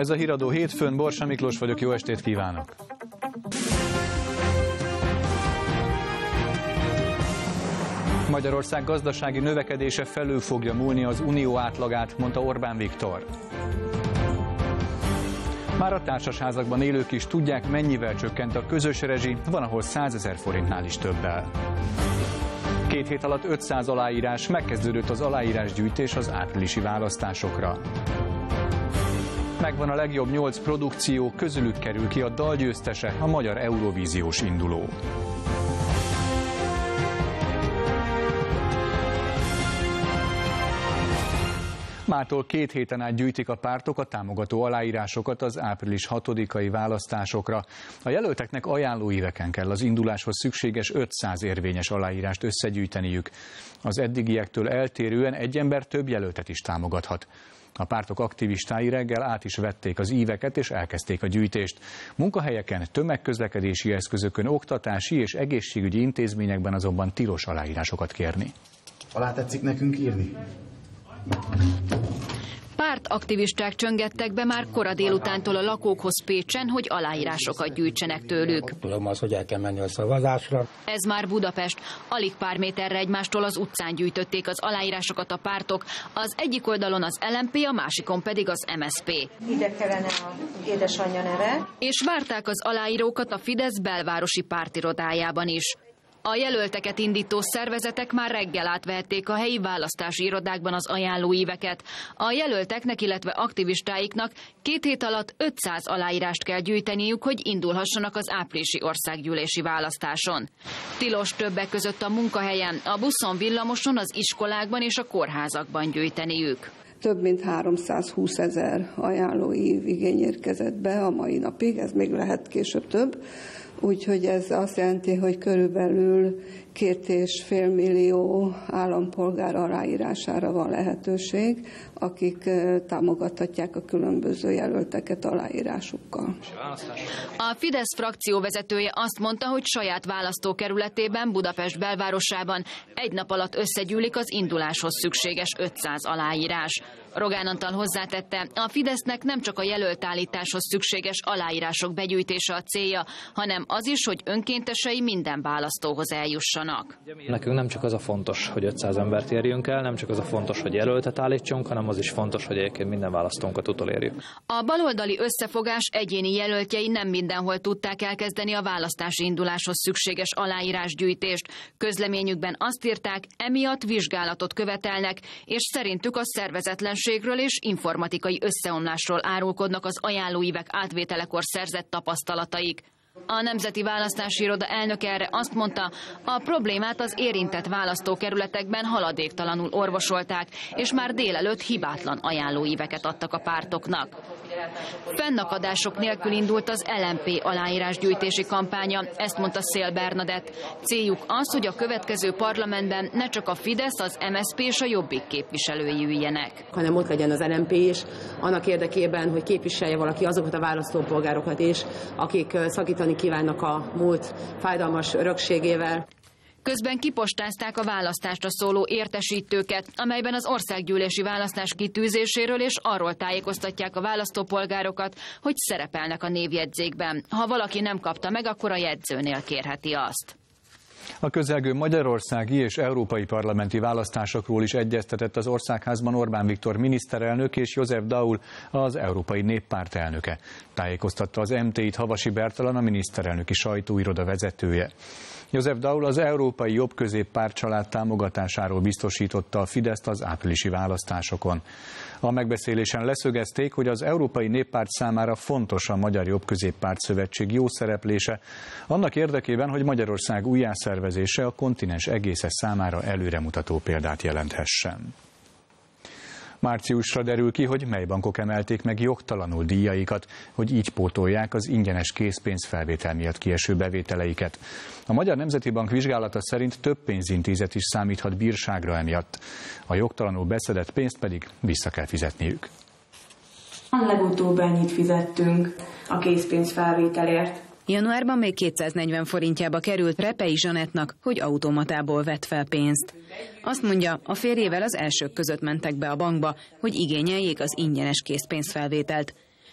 Ez a Híradó hétfőn, Borsa Miklós vagyok, jó estét kívánok! Magyarország gazdasági növekedése felül fogja múlni az unió átlagát, mondta Orbán Viktor. Már a társasházakban élők is tudják, mennyivel csökkent a közös rezsi, van, ahol 100 000 forintnál is többel. 2 hét alatt 500 aláírás, megkezdődött az aláírásgyűjtés az áprilisi választásokra. Megvan a legjobb 8 produkció, közülük kerül ki a dalgyőztese, a magyar Eurovíziós induló. Mától 2 héten át gyűjtik a pártok a támogató aláírásokat az április 6-ai választásokra. A jelölteknek ajánlóíveken kell az induláshoz szükséges 500 érvényes aláírást összegyűjteniük. Az eddigiektől eltérően egy ember több jelöltet is támogathat. A pártok aktivistái reggel át is vették az íveket és elkezdték a gyűjtést. Munkahelyeken, tömegközlekedési eszközökön, oktatási és egészségügyi intézményekben azonban tilos aláírásokat kérni. Alá tetszik nekünk írni? Pártaktivisták csöngettek be már kora délutántól a lakókhoz Pécsen, hogy aláírásokat gyűjtsenek tőlük. Tudom az, hogy el kell menni a szavazásra. Ez már Budapest. Alig pár méterre egymástól az utcán gyűjtötték az aláírásokat a pártok. Az egyik oldalon az LMP, a másikon pedig az MSZP. Ide kellene az édesanyja neve. És várták az aláírókat a Fidesz belvárosi pártirodájában is. A jelölteket indító szervezetek már reggel átvehették a helyi választási irodákban az ajánlóíveket. A jelölteknek, illetve aktivistáiknak 2 hét alatt 500 aláírást kell gyűjteniük, hogy indulhassanak az áprilisi országgyűlési választáson. Tilos többek között a munkahelyen, a buszon, villamoson, az iskolákban és a kórházakban gyűjteniük. Több mint 320 000 ajánlóív igény érkezett be a mai napig, ez még lehet később több. Úgyhogy ez azt jelenti, hogy körülbelül 2,5 millió állampolgár aláírására van lehetőség, akik támogathatják a különböző jelölteket aláírásukkal. A Fidesz frakció vezetője azt mondta, hogy saját választókerületében, Budapest belvárosában egy nap alatt összegyűlik az induláshoz szükséges 500 aláírás. Rogán Antal hozzátette, a Fidesznek nem csak a jelöltállításhoz szükséges aláírások begyűjtése a célja, hanem az is, hogy önkéntesei minden választóhoz eljussanak. Nekünk nem csak az a fontos, hogy 500 embert érjünk el, nem csak az a fontos, hogy jelöltet állítsunk, hanem az is fontos, hogy egyébként minden választónkat utolérjük. A baloldali összefogás egyéni jelöltjei nem mindenhol tudták elkezdeni a választási induláshoz szükséges aláírásgyűjtést. Közleményükben azt írták, emiatt vizsgálatot követelnek, és szerintük a szervezetlenségről és informatikai összeomlásról árulkodnak az ajánlóívek átvételekor szerzett tapasztalataik. A Nemzeti Választási Iroda elnöke erre azt mondta, a problémát az érintett választókerületekben haladéktalanul orvosolták, és már délelőtt hibátlan ajánlóíveket adtak a pártoknak. Fennakadások nélkül indult az LMP aláírásgyűjtési kampánya, ezt mondta Szél Bernadett. Céljuk az, hogy a következő parlamentben ne csak a Fidesz, az MSZP és a Jobbik képviselői üljenek. Hanem ott legyen az LMP is, annak érdekében, hogy képviselje valaki azokat a választópolgárokat is, akik szakítani kívánnak a múlt fájdalmas örökségével. Közben kipostázták a választásra szóló értesítőket, amelyben az országgyűlési választás kitűzéséről és arról tájékoztatják a választópolgárokat, hogy szerepelnek a névjegyzékben. Ha valaki nem kapta meg, akkor a jegyzőnél kérheti azt. A közelgő magyarországi és európai parlamenti választásokról is egyeztetett az Országházban Orbán Viktor miniszterelnök és Joseph Daul, az Európai Néppárt elnöke. Tájékoztatta az MT-t Havasi Bertalan, a miniszterelnöki sajtóiroda vezetője. Joseph Daul az Európai Jobbközéppárt család támogatásáról biztosította a Fideszt az áprilisi választásokon. A megbeszélésen leszögezték, hogy az Európai Néppárt számára fontos a Magyar Jobbközéppárt Szövetség jó szereplése, annak érdekében, hogy Magyarország újjászervezése a kontinens egésze számára előremutató példát jelenthessen. Márciusra derül ki, hogy mely bankok emelték meg jogtalanul díjaikat, hogy így pótolják az ingyenes készpénzfelvétel miatt kieső bevételeiket. A Magyar Nemzeti Bank vizsgálata szerint több pénzintézet is számíthat bírságra emiatt. A jogtalanul beszedett pénzt pedig vissza kell fizetniük. Legutóbb ennyit fizettünk a készpénzfelvételért. Januárban még 240 forintjába került Repei Zsanettnak, hogy automatából vett fel pénzt. Azt mondja, a férjével az elsők között mentek be a bankba, hogy igényeljék az ingyenes készpénzfelvételt.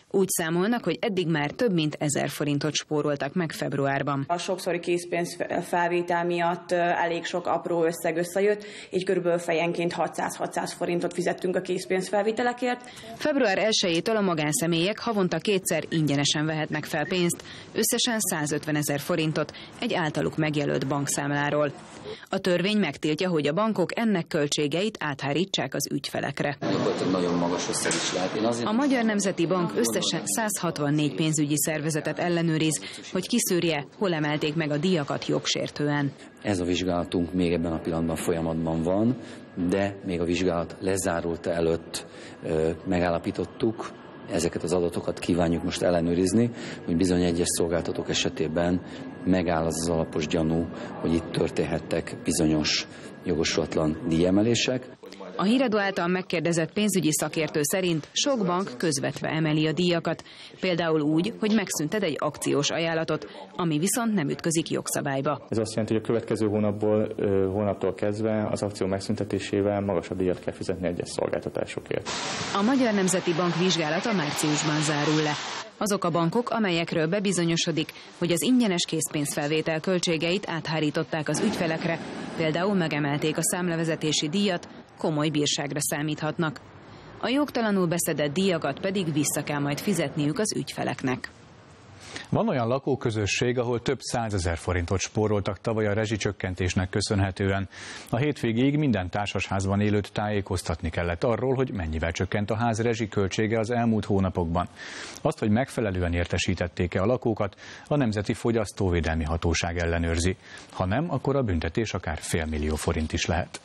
Úgy számolnak, hogy eddig már több mint 1000 forintot spóroltak meg februárban. A sokszori készpénzfelvétel miatt elég sok apró összeg összejött, így körülbelül fejenként 600-600 forintot fizettünk a készpénzfelvételekért. Február 1-től a magánszemélyek havonta 2-szer ingyenesen vehetnek fel pénzt, összesen 150 000 forintot egy általuk megjelölt bankszámláról. A törvény megtiltja, hogy a bankok ennek költségeit áthárítsák az ügyfelekre. Nagyon magas összeg is lehet. A Magyar Nemzeti Bank összesen 164 pénzügyi szervezetet ellenőriz, hogy kiszűrje, hol emelték meg a díjakat jogsértően. Ez a vizsgálatunk még ebben a pillanatban folyamatban van, de még a vizsgálat lezárulta előtt megállapítottuk, ezeket az adatokat kívánjuk most ellenőrizni, hogy bizony egyes szolgáltatók esetében megáll az alapos gyanú, hogy itt történhettek bizonyos jogosulatlan díjemelések. A Híradó által megkérdezett pénzügyi szakértő szerint sok bank közvetve emeli a díjakat, például úgy, hogy megszüntet egy akciós ajánlatot, ami viszont nem ütközik jogszabályba. Ez azt jelenti, hogy a következő hónaptól kezdve az akció megszüntetésével magasabb díjat kell fizetni egyes szolgáltatásokért. A Magyar Nemzeti Bank vizsgálata márciusban zárul le. Azok a bankok, amelyekről bebizonyosodik, hogy az ingyenes készpénzfelvétel költségeit áthárították az ügyfelekre, például megemelték a számlavezetési díjat, komoly bírságra számíthatnak. A jogtalanul beszedett díjakat pedig vissza kell majd fizetniük az ügyfeleknek. Van olyan lakóközösség, ahol több 100 000 forintot spóroltak tavaly a rezsicsökkentésnek köszönhetően. A hétvégéig minden társasházban élőt tájékoztatni kellett arról, hogy mennyivel csökkent a ház rezsiköltsége az elmúlt hónapokban. Azt, hogy megfelelően értesítették-e a lakókat, a Nemzeti Fogyasztóvédelmi Hatóság ellenőrzi. Ha nem, akkor a büntetés akár $500 000 forint is lehet.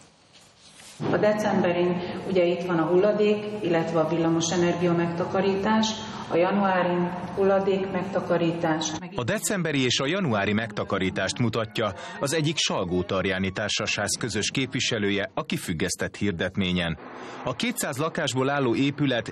A decemberin ugye itt van a hulladék, illetve a villamosenergia megtakarítás, a januári hulladék megtakarítás. A decemberi és a januári megtakarítást mutatja az egyik Salgótarjáni társasház közös képviselője a kifüggesztett hirdetményen. A 200 lakásból álló épület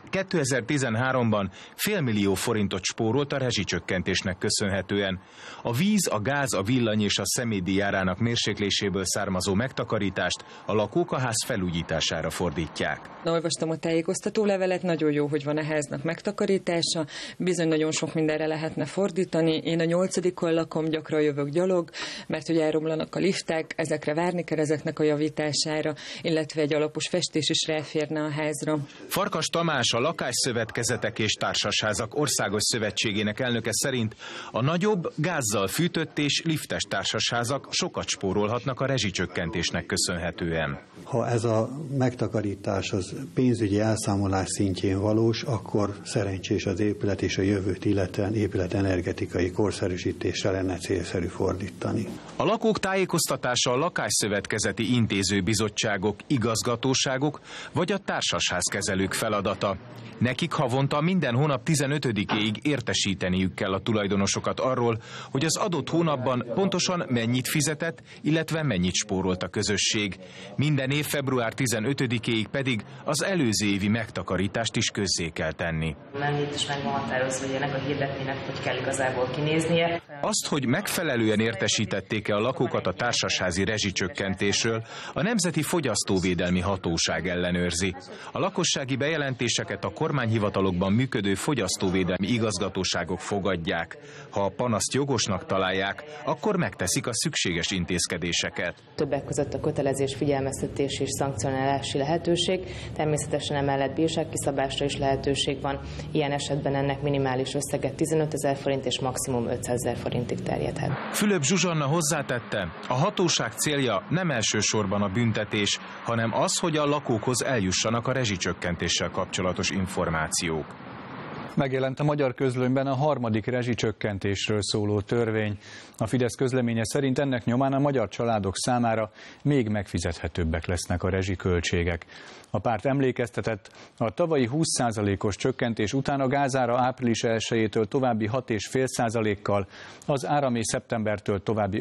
2013-ban $500 000 forintot spórolt a rezsicsökkentésnek köszönhetően. A víz, a gáz, a villany és a személydíj árának mérsékléséből származó megtakarítást a lakók a ház felújítására fordítják. Olvastam a tájékoztatólevelet, nagyon jó, hogy van a háznak megtakarítása, bizony nagyon sok mindenre lehetne fordítani. Én a 8-on lakom, gyakran jövök gyalog, mert hogy elromlanak a liftek, ezekre várni kell, ezeknek a javítására, illetve egy alapos festés is ráférne a házra. Farkas Tamás, a Lakásszövetkezetek és Társasházak Országos Szövetségének elnöke szerint a nagyobb, gázzal fűtött és liftes társasházak sokat spórolhatnak a rezsicsökkentésnek köszönhetően. Ha ez a megtakarítás az pénzügyi elszámolás szintjén valós, akkor szerencsés az épület és a jövőt illetően épületenergetikai korszerűsítésre lenne célszerű fordítani. A lakók tájékoztatása a lakásszövetkezeti intézőbizottságok, igazgatóságok vagy a társasházkezelők feladata. Nekik havonta minden hónap 15-éig értesíteniük kell a tulajdonosokat arról, hogy az adott hónapban pontosan mennyit fizetett, illetve mennyit spórolt a közösség. Minden év február 15-éig pedig az előző évi megtakarítást is közzé kell tenni. Mennyit is meg van határozva, hogy ennek a hirdetnének, hogy kell igazából kinéznie. Azt, hogy megfelelően értesítették-e a lakókat a társasházi rezsicsökkentésről, a Nemzeti Fogyasztóvédelmi Hatóság ellenőrzi. A lakossági bejelentéseket a kormányhivatalokban működő fogyasztóvédelmi igazgatóságok fogadják. Ha a panaszt jogosnak találják, akkor megteszik a szükséges intézkedéseket. Többek között a kötelezés, figyelmeztetés és szankcionálási lehetőség, természetesen emellett bírságkiszabásra is lehetőség van. Ilyen esetben ennek minimális összege 15 000 forint és maximum 500 000 forintig terjedhet. Fülöp Zsuzsanna hozzátette, a hatóság célja nem elsősorban a büntetés, hanem az, hogy a lakókhoz eljussanak a rezsicsökkentéssel kapcsolatos információk. Megjelent a Magyar Közlönyben a 3. rezsicsökkentésről szóló törvény. A Fidesz közleménye szerint ennek nyomán a magyar családok számára még megfizethetőbbek lesznek a rezsiköltségek. A párt emlékeztetett, a tavalyi 20%-os csökkentés után a gázára április 1-től további 6,5%-kal, az áramé szeptembertől további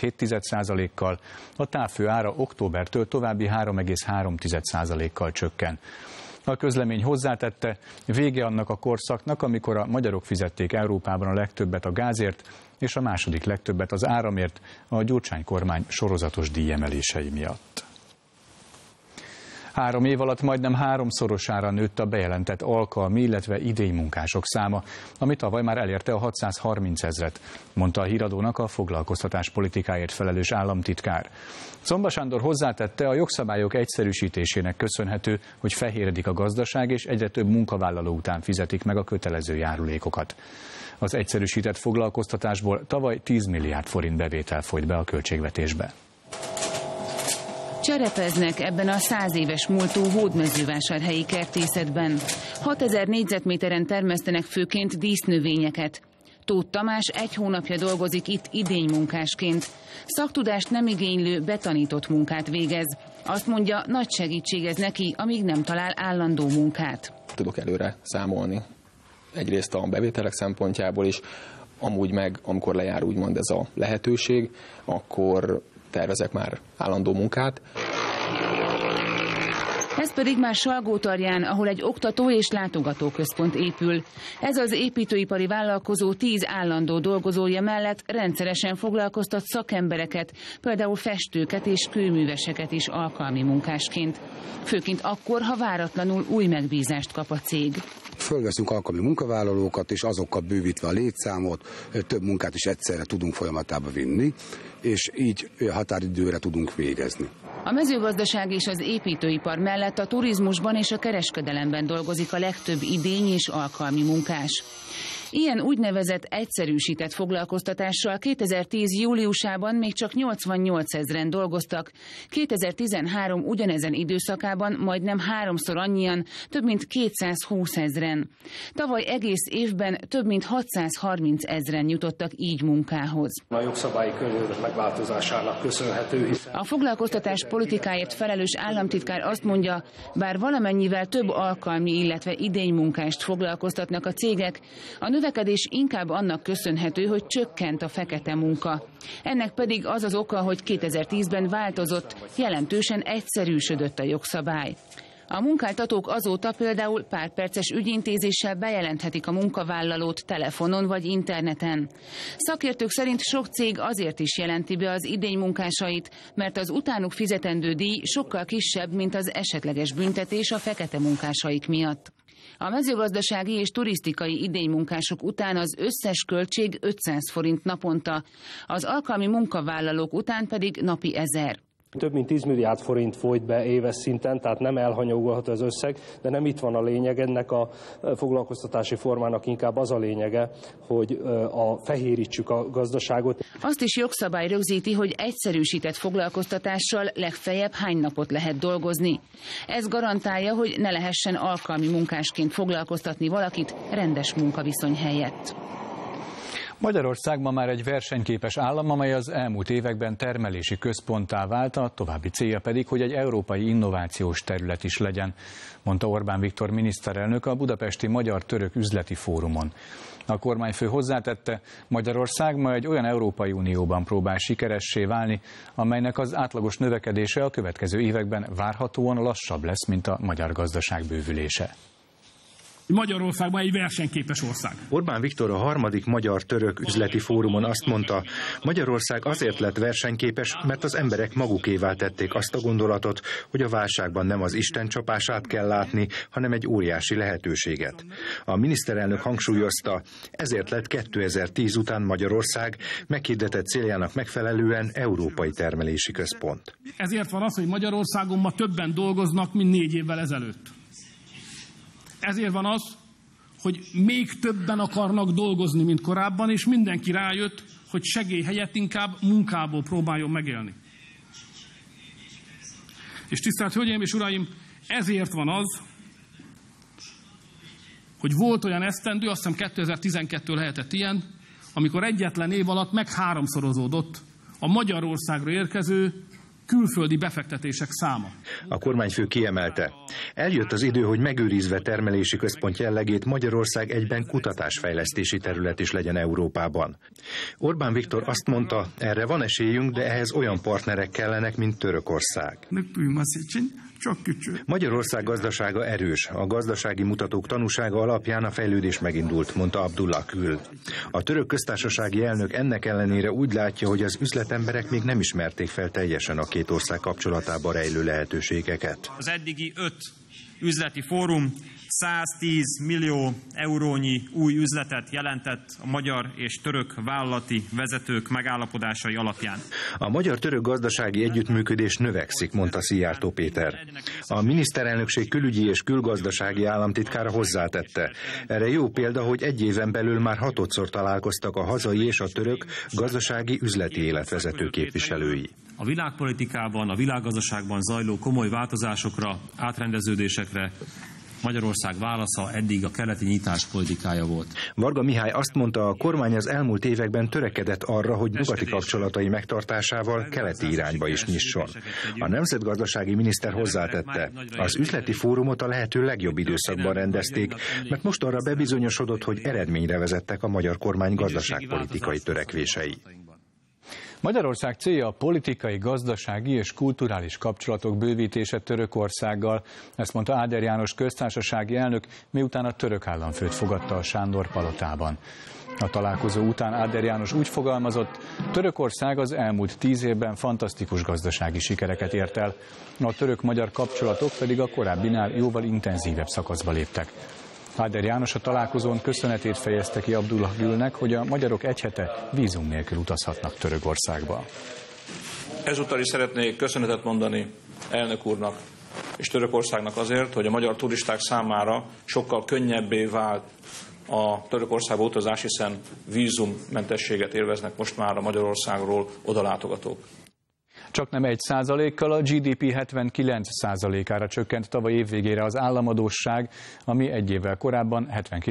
5,7%-kal, a távfő ára októbertől további 3,3%-kal csökken. A közlemény hozzátette, vége annak a korszaknak, amikor a magyarok fizették Európában a legtöbbet a gázért, és a második legtöbbet az áramért a Gyurcsány kormány sorozatos díjemelései miatt. 3 év alatt majdnem 3-szorosára nőtt a bejelentett alkalmi, illetve idénymunkások száma, ami tavaly már elérte a 630 000-et, mondta a Híradónak a foglalkoztatáspolitikáért felelős államtitkár. Czomba Sándor hozzátette, a jogszabályok egyszerűsítésének köszönhető, hogy fehéredik a gazdaság, és egyre több munkavállaló után fizetik meg a kötelező járulékokat. Az egyszerűsített foglalkoztatásból tavaly 10 milliárd forint bevétel folyt be a költségvetésbe. Cserepeznek ebben a 100 éves múltú hódmezővásárhelyi kertészetben. 6000 négyzetméteren termesztenek főként dísznövényeket. Tóth Tamás 1 hónapja dolgozik itt idénymunkásként. Szaktudást nem igénylő, betanított munkát végez. Azt mondja, nagy segítség ez neki, amíg nem talál állandó munkát. Tudok előre számolni. Egyrészt a bevételek szempontjából is, amúgy meg, amikor lejár úgymond ez a lehetőség, akkor tervezek már állandó munkát. Ez pedig már Salgótarján, ahol egy oktató- és látogatóközpont épül. Ez az építőipari vállalkozó 10 állandó dolgozója mellett rendszeresen foglalkoztat szakembereket, például festőket és kőműveseket is alkalmi munkásként. Főként akkor, ha váratlanul új megbízást kap a cég. Fölveszünk alkalmi munkavállalókat, és azokkal bővítve a létszámot, több munkát is egyszerre tudunk folyamatába vinni, és így határidőre tudunk végezni. A mezőgazdaság és az építőipar mellett a turizmusban és a kereskedelemben dolgozik a legtöbb idény és alkalmi munkás. Ilyen úgynevezett egyszerűsített foglalkoztatással 2010. júliusában még csak 88 000-en dolgoztak, 2013 ugyanezen időszakában majdnem 3-szor annyian, több mint 220 000-en. Tavaly egész évben több mint 630 000-en jutottak így munkához. A jogszabályi környezet megváltozásának köszönhető. A foglalkoztatás politikáért felelős államtitkár azt mondja, bár valamennyivel több alkalmi, illetve idénymunkást foglalkoztatnak a cégek, a növekedés inkább annak köszönhető, hogy csökkent a fekete munka. Ennek pedig az az oka, hogy 2010-ben változott, jelentősen egyszerűsödött a jogszabály. A munkáltatók azóta például pár perces ügyintézéssel bejelenthetik a munkavállalót telefonon vagy interneten. Szakértők szerint sok cég azért is jelenti be az idénymunkásait, mert az utánuk fizetendő díj sokkal kisebb, mint az esetleges büntetés a fekete munkásaik miatt. A mezőgazdasági és turisztikai idénymunkások után az összes költség 500 forint naponta, az alkalmi munkavállalók után pedig napi 1000. Több mint 10 milliárd forint folyt be éves szinten, tehát nem elhanyagolható az összeg, de nem itt van a lényeg, ennek a foglalkoztatási formának inkább az a lényege, hogy fehérítsük a gazdaságot. Azt is jogszabály rögzíti, hogy egyszerűsített foglalkoztatással legfeljebb hány napot lehet dolgozni. Ez garantálja, hogy ne lehessen alkalmi munkásként foglalkoztatni valakit rendes munkaviszony helyett. Magyarország ma már egy versenyképes állam, amely az elmúlt években termelési központtá vált, a további célja pedig, hogy egy európai innovációs terület is legyen, mondta Orbán Viktor miniszterelnök a budapesti Magyar-Török Üzleti Fórumon. A kormányfő hozzátette, Magyarország ma egy olyan Európai Unióban próbál sikeressé válni, amelynek az átlagos növekedése a következő években várhatóan lassabb lesz, mint a magyar gazdaság bővülése. Magyarország ma egy versenyképes ország. Orbán Viktor a 3. Magyar-Török Üzleti Fórumon azt mondta, Magyarország azért lett versenyképes, mert az emberek magukévá tették azt a gondolatot, hogy a válságban nem az Isten csapását kell látni, hanem egy óriási lehetőséget. A miniszterelnök hangsúlyozta, ezért lett 2010 után Magyarország meghirdetett céljának megfelelően európai termelési központ. Ezért van az, hogy Magyarországon ma többen dolgoznak, mint 4 évvel ezelőtt. Ezért van az, hogy még többen akarnak dolgozni, mint korábban, és mindenki rájött, hogy segély helyett inkább munkából próbáljon megélni. És tisztelt Hölgyeim és Uraim, ezért van az, hogy volt olyan esztendő, azt hiszem 2012 lehetett ilyen, amikor egyetlen év alatt meg 3-szorozódott a Magyarországra érkező külföldi befektetések száma. A kormányfő kiemelte, eljött az idő, hogy megőrizve termelési központ jellegét Magyarország egyben kutatásfejlesztési terület is legyen Európában. Orbán Viktor azt mondta, erre van esélyünk, de ehhez olyan partnerek kellenek, mint Törökország. Magyarország gazdasága erős, a gazdasági mutatók tanúsága alapján a fejlődés megindult, mondta Abdullah Gül. A török köztársasági elnök ennek ellenére úgy látja, hogy az üzletemberek még nem ismerték fel teljesen a két ország kapcsolatában rejlő lehetőségeket. Az eddigi 5 üzleti fórum 110 millió eurónyi új üzletet jelentett a magyar és török vállalati vezetők megállapodásai alapján. A magyar-török gazdasági együttműködés növekszik, mondta Szijjártó Péter. A miniszterelnökség külügyi és külgazdasági államtitkára hozzátette. Erre jó példa, hogy egy éven belül már 6-szor találkoztak a hazai és a török gazdasági üzleti életvezető képviselői. A világpolitikában, a világgazdaságban zajló komoly változásokra, átrendeződésekre Magyarország válasza eddig a keleti nyitás politikája volt. Varga Mihály azt mondta, a kormány az elmúlt években törekedett arra, hogy nyugati kapcsolatai megtartásával keleti irányba is nyisson. A nemzetgazdasági miniszter hozzátette, az üzleti fórumot a lehető legjobb időszakban rendezték, mert mostanra bebizonyosodott, hogy eredményre vezettek a magyar kormány gazdaságpolitikai törekvései. Magyarország célja a politikai, gazdasági és kulturális kapcsolatok bővítése Törökországgal, ezt mondta Áder János köztársasági elnök, miután a török államfőt fogadta a Sándor palotában. A találkozó után Áder János úgy fogalmazott, Törökország az elmúlt 10 évben fantasztikus gazdasági sikereket ért el, a török-magyar kapcsolatok pedig a korábbinál jóval intenzívebb szakaszba léptek. Áder János a találkozón köszönetét fejezte ki Abdullah Gülnek, hogy a magyarok egy hete vízum nélkül utazhatnak Törökországba. Ezúttal is szeretnék köszönetet mondani elnök úrnak és Törökországnak azért, hogy a magyar turisták számára sokkal könnyebbé vált a Törökországba utazás, hiszen vízummentességet élveznek most már a Magyarországról odalátogatók. Csaknem 1%-kal a GDP 79%-ára csökkent tavaly évvégére az államadósság, ami egy évvel korábban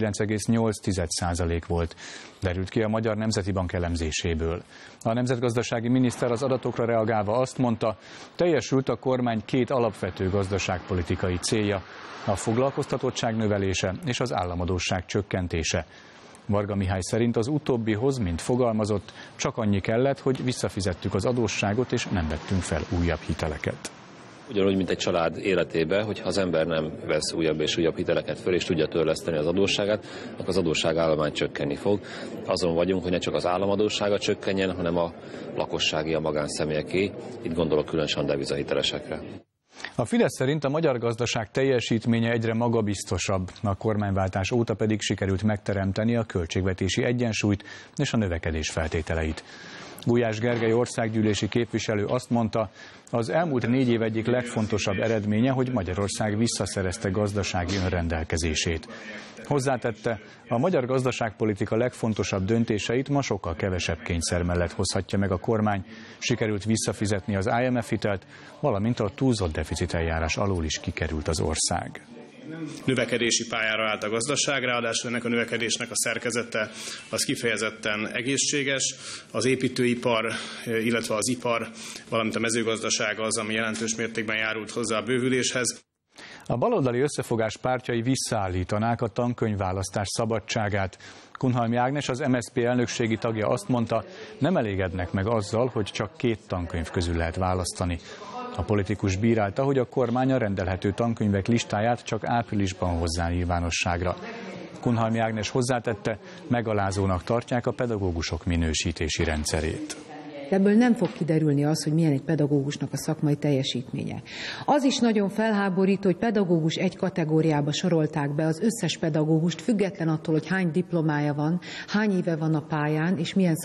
79,8% volt. Derült ki a Magyar Nemzeti Bank elemzéséből. A nemzetgazdasági miniszter az adatokra reagálva azt mondta, teljesült a kormány 2 alapvető gazdaságpolitikai célja, a foglalkoztatottság növelése és az államadósság csökkentése. Varga Mihály szerint az utóbbihoz, mint fogalmazott, csak annyi kellett, hogy visszafizettük az adósságot és nem vettünk fel újabb hiteleket. Ugyanúgy, mint egy család életében, hogyha az ember nem vesz újabb és újabb hiteleket föl, és tudja törleszteni az adósságát, akkor az adósságállomány csökkenni fog. Azon vagyunk, hogy ne csak az államadóssága csökkenjen, hanem a lakossági, a magánszemélyeké. Itt gondolok különösen a devizahitelesekre. A Fidesz szerint a magyar gazdaság teljesítménye egyre magabiztosabb, a kormányváltás óta pedig sikerült megteremteni a költségvetési egyensúlyt és a növekedés feltételeit. Gulyás Gergely országgyűlési képviselő azt mondta, az elmúlt 4 év egyik legfontosabb eredménye, hogy Magyarország visszaszerezte gazdasági önrendelkezését. Hozzátette, a magyar gazdaságpolitika legfontosabb döntéseit ma sokkal kevesebb kényszer mellett hozhatja meg a kormány. Sikerült visszafizetni az IMF hitelt, valamint a túlzott deficiteljárás alól is kikerült az ország. Növekedési pályára állt a gazdaság, ráadásul ennek a növekedésnek a szerkezete az kifejezetten egészséges. Az építőipar, illetve az ipar, valamint a mezőgazdaság az, ami jelentős mértékben járult hozzá a bővüléshez. A baloldali összefogás pártjai visszaállítanák a tankönyvválasztás szabadságát. Kunhalmi Ágnes, az MSZP elnökségi tagja azt mondta, nem elégednek meg azzal, hogy csak 2 tankönyv közül lehet választani. A politikus bírálta, hogy a kormány a rendelhető tankönyvek listáját csak áprilisban hozzá nyilvánosságra. Kunhalmi Ágnes hozzátette, megalázónak tartják a pedagógusok minősítési rendszerét. Ebből nem fog kiderülni az, hogy milyen egy pedagógusnak a szakmai teljesítménye. Az is nagyon felháborító, hogy pedagógus egy kategóriába sorolták be az összes pedagógust, független attól, hogy hány diplomája van, hány éve van a pályán, és milyen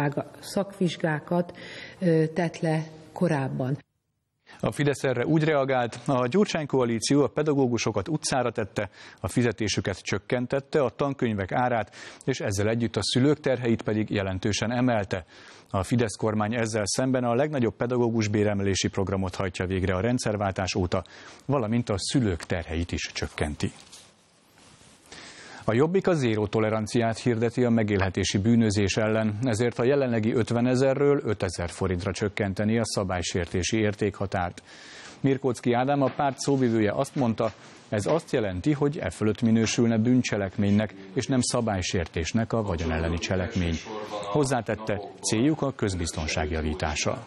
szakvizsgákat tett le korábban. A Fidesz erre úgy reagált, a Gyurcsány-koalíció a pedagógusokat utcára tette, a fizetésüket csökkentette, a tankönyvek árát, és ezzel együtt a szülők terheit pedig jelentősen emelte. A Fidesz kormány ezzel szemben a legnagyobb pedagógus béremelési programot hajtja végre a rendszerváltás óta, valamint a szülők terheit is csökkenti. A Jobbik a zéró toleranciát hirdeti a megélhetési bűnözés ellen, ezért a jelenlegi 50 000-ről 5 000 forintra csökkenteni a szabálysértési értékhatárt. Mirkóczky Ádám, a párt szóvivője azt mondta, ez azt jelenti, hogy e fölött minősülne bűncselekménynek és nem szabálysértésnek a vagyon elleni cselekmény. Hozzátette, céljuk a közbiztonság javítása.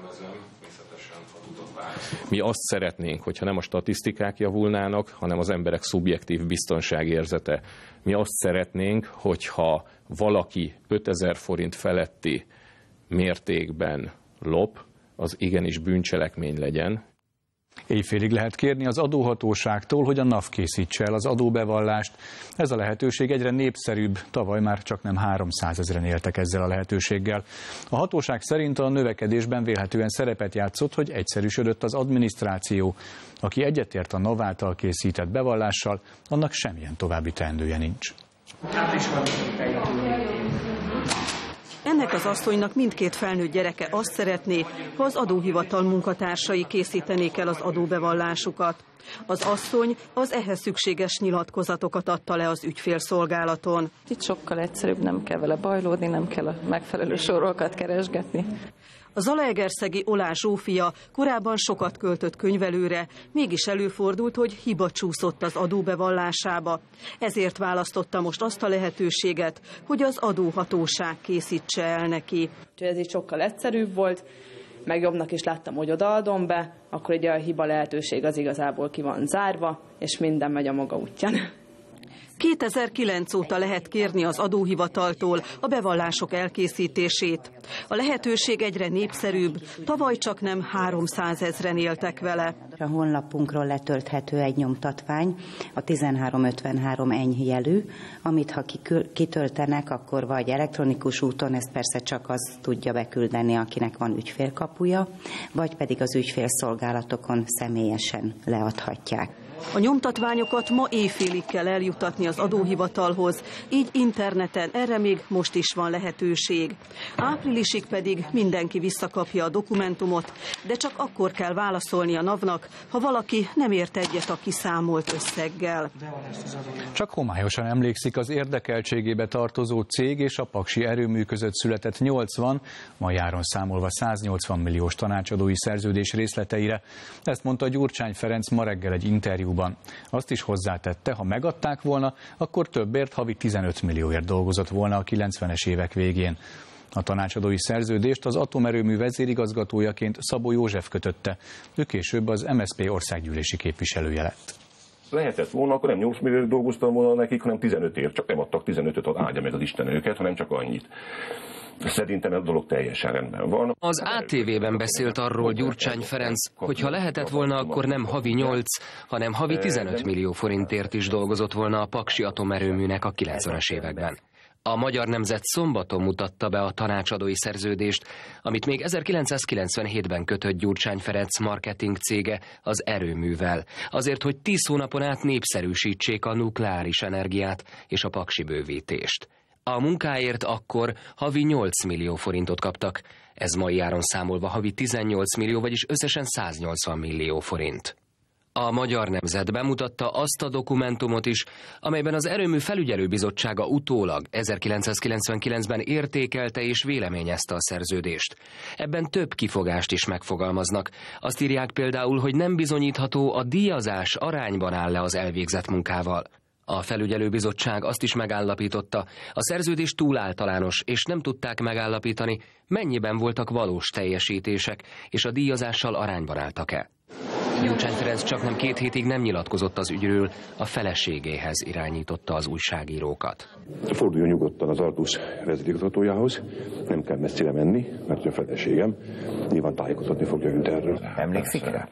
Mi azt szeretnénk, hogyha nem a statisztikák javulnának, hanem az emberek szubjektív biztonságérzete. Mi azt szeretnénk, hogyha valaki 5000 forint feletti mértékben lop, az igenis bűncselekmény legyen. Éjfélig lehet kérni az adóhatóságtól, hogy a NAV készítse el az adóbevallást. Ez a lehetőség egyre népszerűbb, tavaly már csaknem 300 000-en éltek ezzel a lehetőséggel. A hatóság szerint a növekedésben vélhetően szerepet játszott, hogy egyszerűsödött az adminisztráció. Aki egyetért a NAV által készített bevallással, annak semmilyen további teendője nincs. Ennek az asszonynak mindkét felnőtt gyereke azt szeretné, ha az adóhivatal munkatársai készítenék el az adóbevallásukat. Az asszony az ehhez szükséges nyilatkozatokat adta le az ügyfélszolgálaton. Itt sokkal egyszerűbb, nem kell vele bajlódni, nem kell a megfelelő sorokat keresgetni. A zalaegerszegi Olá Zsófia korábban sokat költött könyvelőre, mégis előfordult, hogy hiba csúszott az adóbevallásába. Ezért választotta most azt a lehetőséget, hogy az adóhatóság készítse el neki. Ez így sokkal egyszerűbb volt, meg jobbnak is láttam, hogy odaadom be, akkor ugye a hiba lehetőség az igazából ki van zárva, és minden megy a maga útján. 2009 óta lehet kérni az adóhivataltól a bevallások elkészítését. A lehetőség egyre népszerűbb, tavaly csaknem 300 000-en éltek vele. A honlapunkról letölthető egy nyomtatvány, a 1353 enyhjelű, amit ha kitöltenek, akkor vagy elektronikus úton, ezt persze csak az tudja beküldeni, akinek van ügyfélkapuja, vagy pedig az ügyfélszolgálatokon személyesen leadhatják. A nyomtatványokat ma éjfélig kell eljutatni az adóhivatalhoz, így interneten erre még most is van lehetőség. Áprilisig pedig mindenki visszakapja a dokumentumot, de csak akkor kell válaszolni a NAV-nak, ha valaki nem ért egyet a kiszámolt összeggel. Csak homályosan emlékszik az érdekeltségébe tartozó cég és a paksi erőmű között született 80, ma járon számolva 180 milliós tanácsadói szerződés részleteire. Ezt mondta Gyurcsány Ferenc ma reggel egy interjúban. Azt is hozzátette, ha megadták volna, akkor többért, havi 15 millióért dolgozott volna a 90-es évek végén. A tanácsadói szerződést az atomerőmű vezérigazgatójaként Szabó József kötötte. Ő később az MSZP országgyűlési képviselője lett. Lehetett volna, akkor nem 8 millióért dolgoztam volna nekik, hanem 15-ért. Csak nem adtak 15-öt, áldja meg az Isten őket, hanem csak annyit. Szerintem ez a dolog teljesen rendben van. Az ATV-ben beszélt arról Gyurcsány Ferenc, hogy ha lehetett volna, akkor nem havi 8, hanem havi 15 millió forintért is dolgozott volna a paksi atomerőműnek a 90-es években. A Magyar Nemzet szombaton mutatta be a tanácsadói szerződést, amit még 1997-ben kötött Gyurcsány Ferenc marketing cége az erőművel, azért, hogy 10 hónapon át népszerűsítsék a nukleáris energiát és a paksi bővítést. A munkáért akkor havi 8 millió forintot kaptak, ez mai áron számolva havi 18 millió, vagyis összesen 180 millió forint. A Magyar Nemzet bemutatta azt a dokumentumot is, amelyben az erőmű felügyelőbizottsága utólag 1999-ben értékelte és véleményezte a szerződést. Ebben több kifogást is megfogalmaznak. Azt írják például, hogy nem bizonyítható, a díjazás arányban áll-e az elvégzett munkával. A felügyelőbizottság azt is megállapította, a szerződés túl általános, és nem tudták megállapítani, mennyiben voltak valós teljesítések, és a díjazással arányban álltak-e. Gyurcsány Ferenc csaknem 2 hétig nem nyilatkozott az ügyről, a feleségéhez irányította az újságírókat. Forduljon nyugodtan az Artus vezérigazgatójához, nem kell messzire menni, mert a feleségem nyilván tájékoztatni fogja őt erről. Emlékszik rá?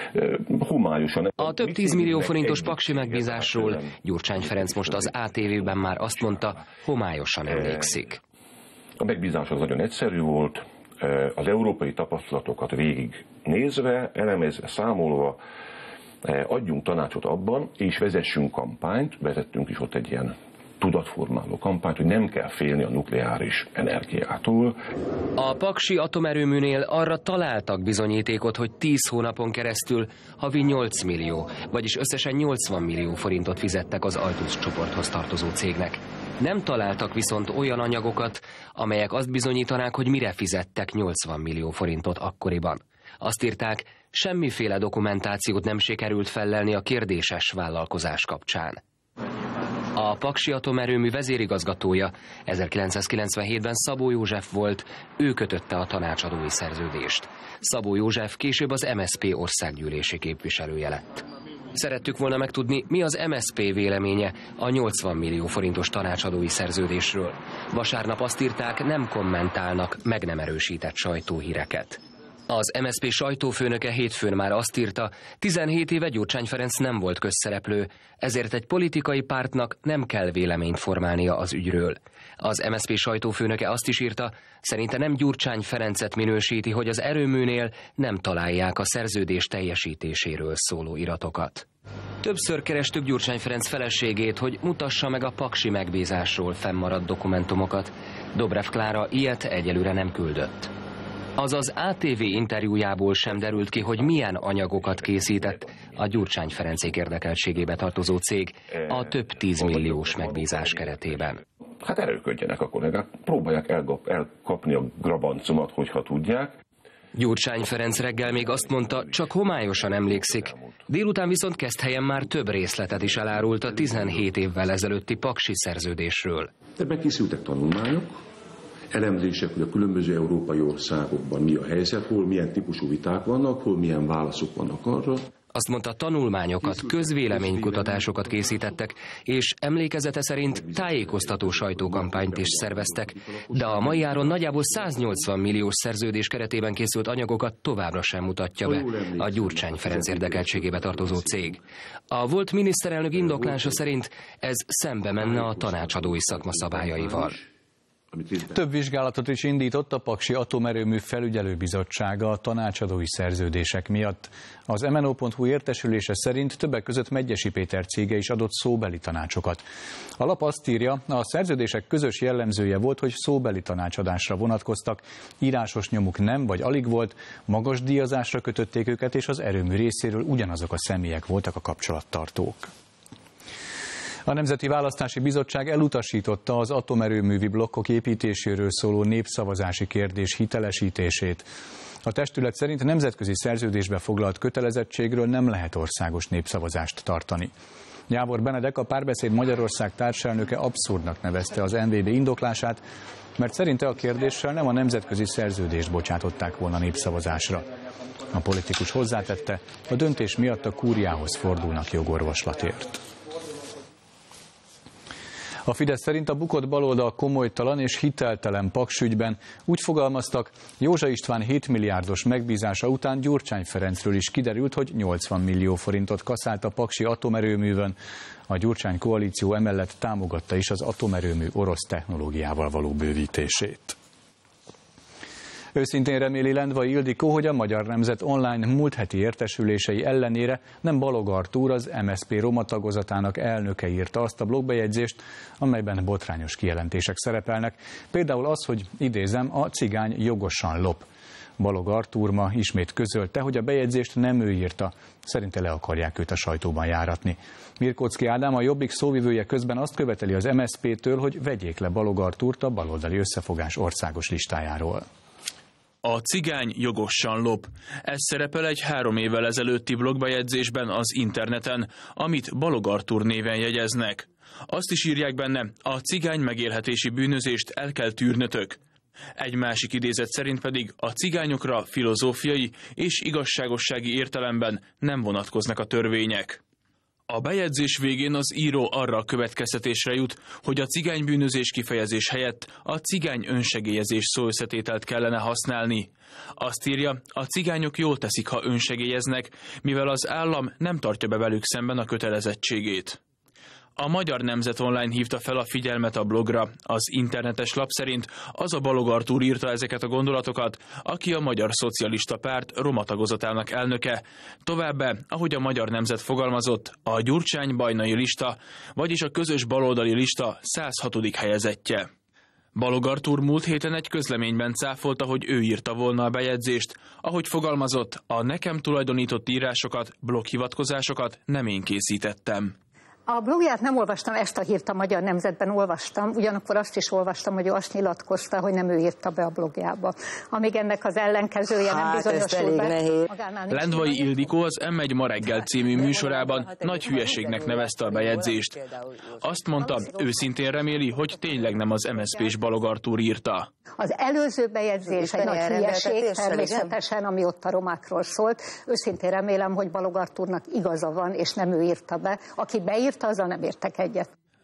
Homályosan. A több 10 millió forintos paksi megbízásról Gyurcsány Ferenc most az ATV-ben már azt mondta, homályosan emlékszik. A megbízás az nagyon egyszerű volt, az európai tapasztalatokat végig nézve, elemezve, számolva, adjunk tanácsot abban, és vezessünk kampányt, vezettünk is ott egy ilyen tudatformáló kampányt, hogy nem kell félni a nukleáris energiától. A paksi atomerőműnél arra találtak bizonyítékot, hogy 10 hónapon keresztül havi 8 millió, vagyis összesen 80 millió forintot fizettek az Altus csoporthoz tartozó cégnek. Nem találtak viszont olyan anyagokat, amelyek azt bizonyítanák, hogy mire fizettek 80 millió forintot akkoriban. Azt írták, semmiféle dokumentációt nem sikerült fellelni a kérdéses vállalkozás kapcsán. A paksi atomerőmű vezérigazgatója 1997-ben Szabó József volt, ő kötötte a tanácsadói szerződést. Szabó József később az MSZP országgyűlési képviselője lett. Szerettük volna megtudni, mi az MSZP véleménye a 80 millió forintos tanácsadói szerződésről. Vasárnap azt írták, nem kommentálnak meg nem erősített sajtóhíreket. Az MSZP sajtófőnöke hétfőn már azt írta, 17 éve Gyurcsány Ferenc nem volt közszereplő, ezért egy politikai pártnak nem kell véleményt formálnia az ügyről. Az MSZP sajtófőnöke azt is írta, szerinte nem Gyurcsány Ferencet minősíti, hogy az erőműnél nem találják a szerződés teljesítéséről szóló iratokat. Többször kerestük Gyurcsány Ferenc feleségét, hogy mutassa meg a paksi megbízásról fennmaradt dokumentumokat. Dobrev Klára ilyet egyelőre nem küldött. Azaz ATV interjújából sem derült ki, hogy milyen anyagokat készített a Gyurcsány Ferencék érdekeltségébe tartozó cég a több 10 milliós megbízás keretében. Hát erőködjenek a kollégák, próbálják elkapni a grabancomat, hogyha tudják. Gyurcsány Ferenc reggel még azt mondta, csak homályosan emlékszik. Délután viszont Keszthelyen már több részletet is elárult a 17 évvel ezelőtti paksi szerződésről. Ebben készültek tanulmányok, elemzések, hogy a különböző európai országokban mi a helyzet, hol milyen típusú viták vannak, hol milyen válaszok vannak arra. Azt mondta, tanulmányokat, közvéleménykutatásokat készítettek, és emlékezete szerint tájékoztató sajtókampányt is szerveztek, de a mai áron nagyjából 180 milliós szerződés keretében készült anyagokat továbbra sem mutatja be a Gyurcsány Ferenc érdekeltségébe tartozó cég. A volt miniszterelnök indoklása szerint ez szembe menne a tanácsadói szakma szabályaival. Több vizsgálatot is indított a Paksi Atomerőmű Felügyelőbizottsága a tanácsadói szerződések miatt. Az MNO.hu értesülése szerint többek között Medgyessy Péter cége is adott szóbeli tanácsokat. A lap azt írja, a szerződések közös jellemzője volt, hogy szóbeli tanácsadásra vonatkoztak, írásos nyomuk nem vagy alig volt, magas díjazásra kötötték őket, és az erőmű részéről ugyanazok a személyek voltak a kapcsolattartók. A Nemzeti Választási Bizottság elutasította az atomerőművi blokkok építéséről szóló népszavazási kérdés hitelesítését. A testület szerint nemzetközi szerződésbe foglalt kötelezettségről nem lehet országos népszavazást tartani. Jávor Benedek, a Párbeszéd Magyarország társelnöke abszurdnak nevezte az NVB indoklását, mert szerinte a kérdéssel nem a nemzetközi szerződést bocsátották volna népszavazásra. A politikus hozzátette, a döntés miatt a kúriához fordulnak jogorvoslatért. A Fidesz szerint a bukott baloldal komolytalan és hiteltelen Paks ügyben úgy fogalmaztak, Józsa István 7 milliárdos megbízása után Gyurcsány Ferencről is kiderült, hogy 80 millió forintot kaszált a paksi atomerőművön. A Gyurcsány koalíció emellett támogatta is az atomerőmű orosz technológiával való bővítését. Őszintén reméli Lendvai Ildikó, hogy a Magyar Nemzet online múlt heti értesülései ellenére nem Balog Artúr, az MSZP roma tagozatának elnöke írta azt a blogbejegyzést, amelyben botrányos kijelentések szerepelnek. Például az, hogy idézem, a cigány jogosan lop. Balog Artúr ma ismét közölte, hogy a bejegyzést nem ő írta, szerinte le akarják őt a sajtóban járatni. Mirkóczky Ádám, a Jobbik szóvivője közben azt követeli az MSZP-től, hogy vegyék le Balog Artúrt a baloldali összefogás országos listájáról. A cigány jogosan lop. Ez szerepel egy 3 évvel ezelőtti blogbejegyzésben az interneten, amit Balog Artúr néven jegyeznek. Azt is írják benne, a cigány megélhetési bűnözést el kell tűrnötök. Egy másik idézet szerint pedig a cigányokra filozófiai és igazságossági értelemben nem vonatkoznak a törvények. A bejegyzés végén az író arra a következtetésre jut, hogy a cigánybűnözés kifejezés helyett a cigány önsegélyezés szóösszetételt kellene használni. Azt írja, a cigányok jól teszik, ha önsegélyeznek, mivel az állam nem tartja be velük szemben a kötelezettségét. A Magyar Nemzet online hívta fel a figyelmet a blogra. Az internetes lap szerint az a Balog Artúr írta ezeket a gondolatokat, aki a Magyar Szocialista Párt roma tagozatának elnöke. Továbbá, ahogy a Magyar Nemzet fogalmazott, a Gyurcsány-Bajnai lista, vagyis a közös baloldali lista 106. helyezettje. Balog Artúr múlt héten egy közleményben cáfolta, hogy ő írta volna a bejegyzést. Ahogy fogalmazott, a nekem tulajdonított írásokat, bloghivatkozásokat nem én készítettem. A blogját nem olvastam, ezt a hírt a Magyar Nemzetben olvastam, ugyanakkor azt is olvastam, hogy ő azt nyilatkozta, hogy nem ő írta be a blogjába. Amíg ennek az ellenkezője nem bizonyosul be. Lendvai Ildikó az M1 ma reggel című műsorában nagy hülyeségnek nevezte a bejegyzést. Azt mondta, őszintén reméli, hogy tényleg nem az MSZP-s Balog Artúr írta. Az előző bejegyzés egy nagy hülyeség, természetesen, ami ott a romákról szólt. Őszintén remélem, hogy Balog Artúrnak igaza van, és nem ő írta be. Aki beírta, azzal nem értek egyet.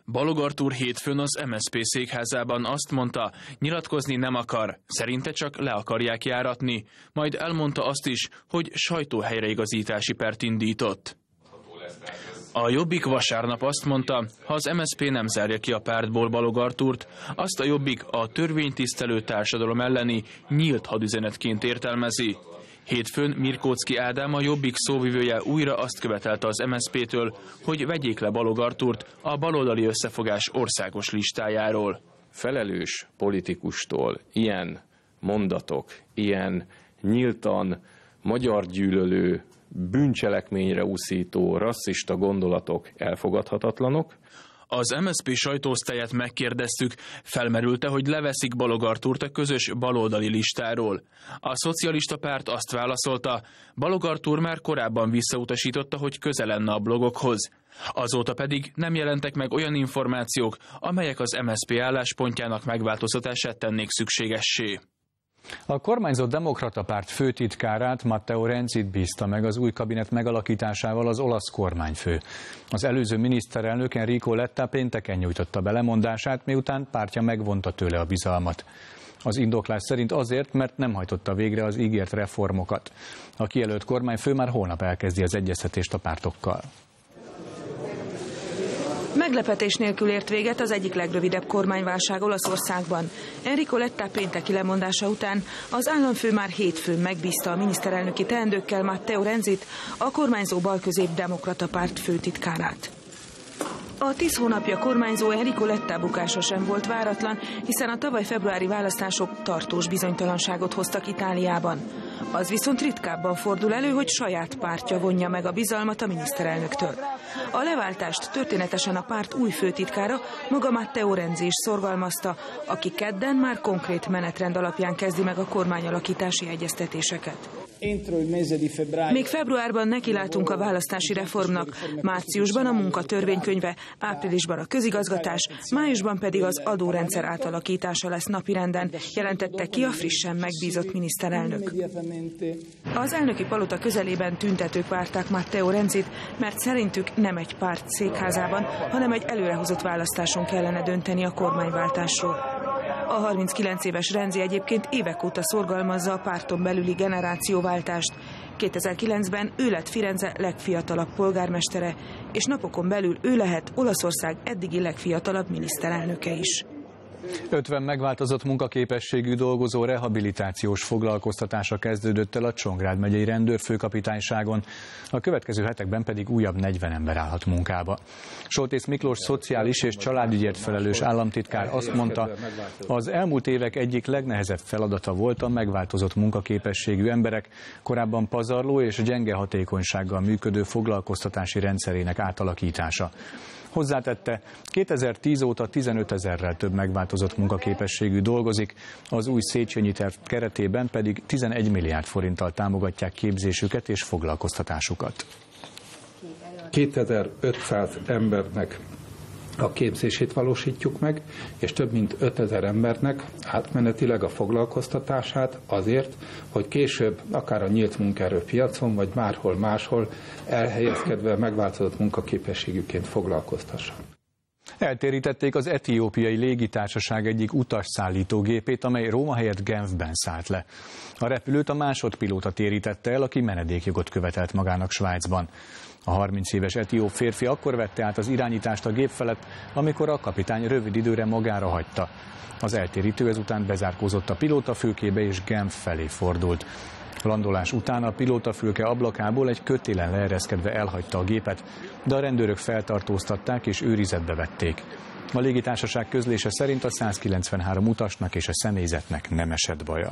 Balog Artúr hétfőn az MSZP székházában azt mondta, nyilatkozni nem akar, szerinte csak le akarják járatni, majd elmondta azt is, hogy sajtóhelyreigazítási pert indított. A Jobbik vasárnap azt mondta, ha az MSZP nem zárja ki a pártból Balog Artúrt, azt a Jobbik a törvénytisztelő társadalom elleni nyílt hadüzenetként értelmezi. Hétfőn Mirkóczky Ádám, a Jobbik szóvivője újra azt követelte az MSZP-től, hogy vegyék le Balog Artúrt a baloldali összefogás országos listájáról. Felelős politikustól ilyen mondatok, ilyen nyíltan magyargyűlölő, bűncselekményre úszító, rasszista gondolatok elfogadhatatlanok. Az MSZP sajtóosztályát megkérdeztük, felmerült-e, hogy leveszik Balog Artúrt a közös baloldali listáról. A szocialista párt azt válaszolta, Balog Artúr már korábban visszautasította, hogy közel lenne a blogokhoz. Azóta pedig nem jelentek meg olyan információk, amelyek az MSZP álláspontjának megváltoztatását tennék szükségessé. A kormányzó demokrata párt főtitkárát, Matteo Renzit bízta meg az új kabinet megalakításával az olasz kormányfő. Az előző miniszterelnök Enrico Letta pénteken nyújtotta be lemondását, miután pártja megvonta tőle a bizalmat. Az indoklás szerint azért, mert nem hajtotta végre az ígért reformokat. A kijelölt kormányfő már holnap elkezdi az egyeztetést a pártokkal. Meglepetés nélkül ért véget az egyik legrövidebb kormányválság Olaszországban. Enrico Letta pénteki lemondása után az államfő már hétfőn megbízta a miniszterelnöki teendőkkel Matteo Renzit, a kormányzó balközép demokrata párt főtitkárát. A 10 hónapja kormányzó Enrico Letta bukása sem volt váratlan, hiszen a tavaly februári választások tartós bizonytalanságot hoztak Itáliában. Az viszont ritkábban fordul elő, hogy saját pártja vonja meg a bizalmat a miniszterelnöktől. A leváltást történetesen a párt új főtitkára, maga Matteo Renzi is szorgalmazta, aki kedden már konkrét menetrend alapján kezdi meg a kormányalakítási egyeztetéseket. Még februárban nekilátunk a választási reformnak, márciusban a munkatörvénykönyve, áprilisban a közigazgatás, májusban pedig az adórendszer átalakítása lesz napirenden, jelentette ki a frissen megbízott miniszterelnök. Az elnöki palota közelében tüntetők várták Matteo Renzit, mert szerintük nem egy párt székházában, hanem egy előrehozott választáson kellene dönteni a kormányváltásról. A 39 éves Renzi egyébként évek óta szorgalmazza a párton belüli generációváltást. 2009-ben ő lett Firenze legfiatalabb polgármestere, és napokon belül ő lehet Olaszország eddigi legfiatalabb miniszterelnöke is. 50 megváltozott munkaképességű dolgozó rehabilitációs foglalkoztatása kezdődött el a Csongrád megyei rendőrfőkapitányságon, a következő hetekben pedig újabb 40 ember állhat munkába. Soltész Miklós szociális és családügyért felelős államtitkár azt mondta, az elmúlt évek egyik legnehezebb feladata volt a megváltozott munkaképességű emberek korábban pazarló és gyenge hatékonysággal működő foglalkoztatási rendszerének átalakítása. Hozzátette, 2010 óta 15 000-rel több megváltozott munkaképességű dolgozik, az új Széchenyi terv keretében pedig 11 milliárd forinttal támogatják képzésüket és foglalkoztatásukat. 2500 embernek a képzését valósítjuk meg, és több mint 5000 embernek átmenetileg a foglalkoztatását azért, hogy később akár a nyílt munkaerőpiacon, vagy bárhol máshol elhelyezkedve megváltozott munkaképességűként foglalkoztasson. Eltérítették az etiópiai légitársaság egyik utasszállító gépét, amely Róma helyett Genfben szállt le. A repülőt a másodpilóta térítette el, aki menedékjogot követelt magának Svájcban. A 30 éves etióp férfi akkor vette át az irányítást a gép felett, amikor a kapitány rövid időre magára hagyta. Az eltérítő ezután bezárkózott a pilótafülkébe és Genf felé fordult. Landolás után a pilótafülke ablakából egy kötélen leereszkedve elhagyta a gépet, de a rendőrök feltartóztatták és őrizetbe vették. A légitársaság közlése szerint a 193 utasnak és a személyzetnek nem esett baja.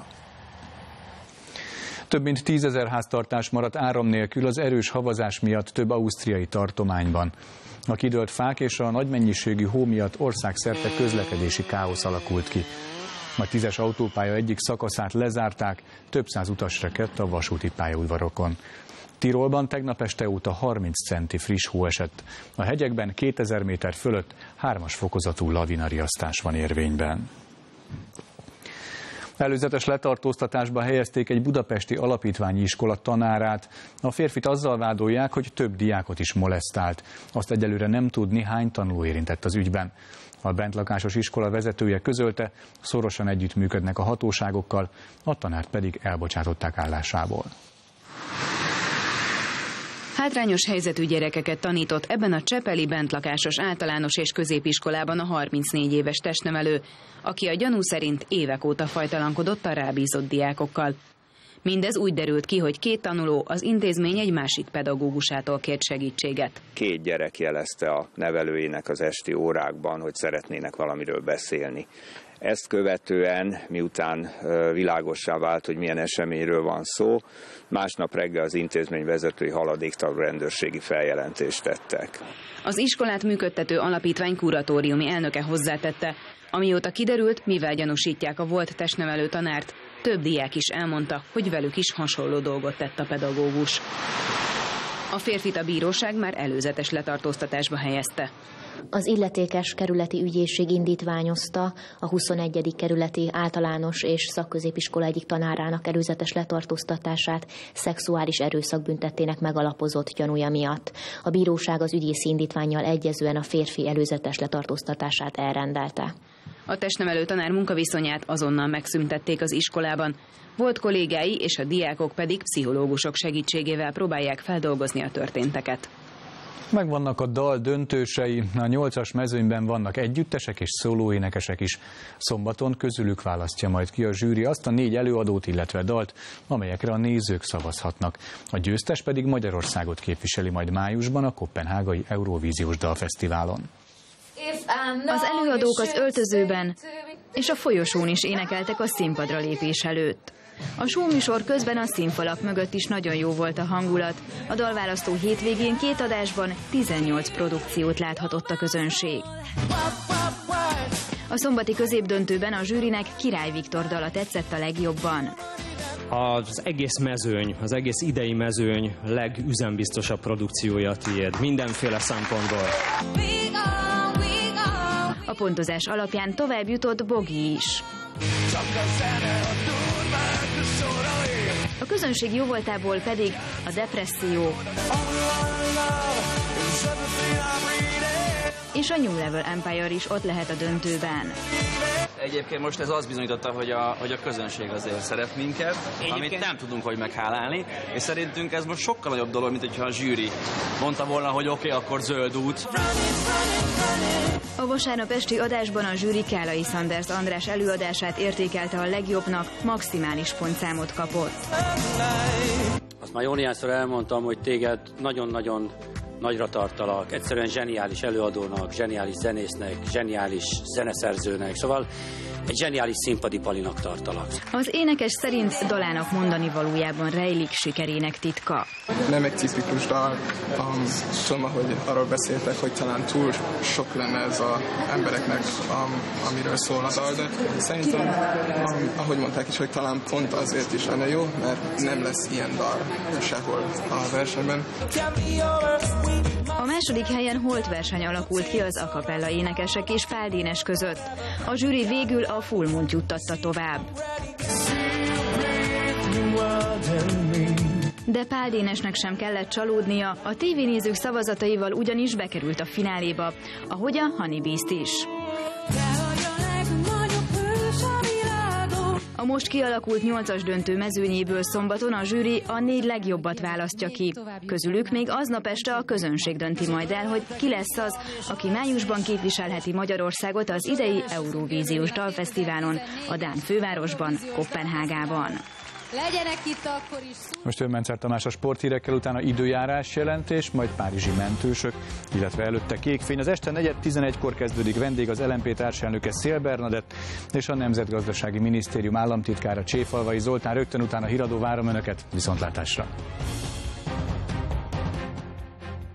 Több mint 10 000 háztartás maradt áram nélkül az erős havazás miatt több ausztriai tartományban. A kidőlt fák és a nagy mennyiségű hó miatt országszerte közlekedési káosz alakult ki. A 10-es autópálya egyik szakaszát lezárták, több száz utas rekedt a vasúti pályaudvarokon. Tirolban tegnap este óta 30 centi friss hó esett. A hegyekben 2000 méter fölött 3-as fokozatú lavinariasztás van érvényben. Előzetes letartóztatásba helyezték egy budapesti alapítványi iskola tanárát. A férfit azzal vádolják, hogy több diákot is molesztált. Azt egyelőre nem tudni, hány tanuló érintett az ügyben. A bentlakásos iskola vezetője közölte, szorosan együttműködnek a hatóságokkal, a tanárt pedig elbocsátották állásából. Hátrányos helyzetű gyerekeket tanított ebben a csepeli bentlakásos általános és középiskolában a 34 éves testnevelő, aki a gyanú szerint évek óta fajtalankodott a rábízott diákokkal. Mindez úgy derült ki, hogy 2 tanuló az intézmény egy másik pedagógusától kért segítséget. 2 gyerek jelezte a nevelőjének az esti órákban, hogy szeretnének valamiről beszélni. Ezt követően, miután világossá vált, hogy milyen eseményről van szó, másnap reggel az intézmény vezetői haladéktalanul rendőrségi feljelentést tettek. Az iskolát működtető alapítvány kuratóriumi elnöke hozzátette, amióta kiderült, mivel gyanúsítják a volt testnevelő tanárt, több diák is elmondta, hogy velük is hasonló dolgot tett a pedagógus. A férfit a bíróság már előzetes letartóztatásba helyezte. Az illetékes kerületi ügyészség indítványozta a 21. kerületi általános és szakközépiskola egyik tanárának előzetes letartóztatását szexuális erőszak büntettének megalapozott gyanúja miatt. A bíróság az ügyészi indítvánnyal egyezően a férfi előzetes letartóztatását elrendelte. A testnevelő tanár munkaviszonyát azonnal megszüntették az iskolában. Volt kollégái és a diákok pedig pszichológusok segítségével próbálják feldolgozni a történteket. Megvannak a dal döntősei, a 8-as mezőnyben vannak együttesek és szólóénekesek is. Szombaton közülük választja majd ki a zsűri azt a 4 előadót, illetve dalt, amelyekre a nézők szavazhatnak. A győztes pedig Magyarországot képviseli majd májusban a koppenhágai Eurovíziós Dalfesztiválon. Az előadók az öltözőben és a folyosón is énekeltek a színpadra lépés előtt. A showműsor közben a színfalak mögött is nagyon jó volt a hangulat. A dalválasztó hétvégén 2 adásban 18 produkciót láthatott a közönség. A szombati középdöntőben a zsűrinek Király Viktor dala tetszett a legjobban. Az egész mezőny, az egész idei mezőny legüzenbiztosabb produkciója tiéd, mindenféle szempontból. A pontozás alapján tovább jutott Bogi is. A közönség jóvoltából pedig a Depresszió és a New Level Empire is ott lehet a döntőben. Egyébként most ez azt bizonyította, hogy a közönség azért szeret minket, amit nem tudunk hogy meghálálni, és szerintünk ez most sokkal nagyobb dolog, mint hogyha a zsűri mondta volna, hogy oké, akkor zöld út. A vasárnap esti adásban a zsűri Kálai Sanders András előadását értékelte a legjobbnak, maximális pontszámot kapott. Azt már jó néhányszor elmondtam, hogy téged nagyon-nagyon nagyra tartalak, egyszerűen zseniális előadónak, zseniális zenésznek, zseniális zeneszerzőnek, szóval egy zseniális színpadi palinak tartalak. Az énekes szerint dalának mondani valójában rejlik sikerének titka. Nem egy tipikus dal, tudom, hogy arról beszéltek, hogy talán túl sok lenne ez az embereknek, amiről szól a dal, de szerintem, ahogy mondták is, hogy talán pont azért is lenne jó, mert nem lesz ilyen dal sehol a versenyben. A második helyen holt verseny alakult ki az a cappella énekesek és Pál Dénes között. A zsűri végül a Full Moont juttatta tovább. De Pál Dénesnek sem kellett csalódnia, a tévénézők szavazataival ugyanis bekerült a fináléba, ahogy a Honey Beast is. A most kialakult 8-as döntő mezőnyéből szombaton a zsűri a 4 legjobbat választja ki. Közülük még aznap este a közönség dönti majd el, hogy ki lesz az, aki májusban képviselheti Magyarországot az idei Eurovíziós Dalfesztiválon, a dán fővárosban, Koppenhágában. Legyenek itt akkor is. Most jön Mencer Tamás a sporthírekkel, utána időjárás jelentés, majd párizsi mentősök, illetve előtte kékfény. Az este 4:11-kor kezdődik, vendég az LMP társelnöke Szél Bernadett és a Nemzetgazdasági Minisztérium államtitkára Cséfalvai Zoltán. Rögtön utána híradó, várom Önöket, viszontlátásra!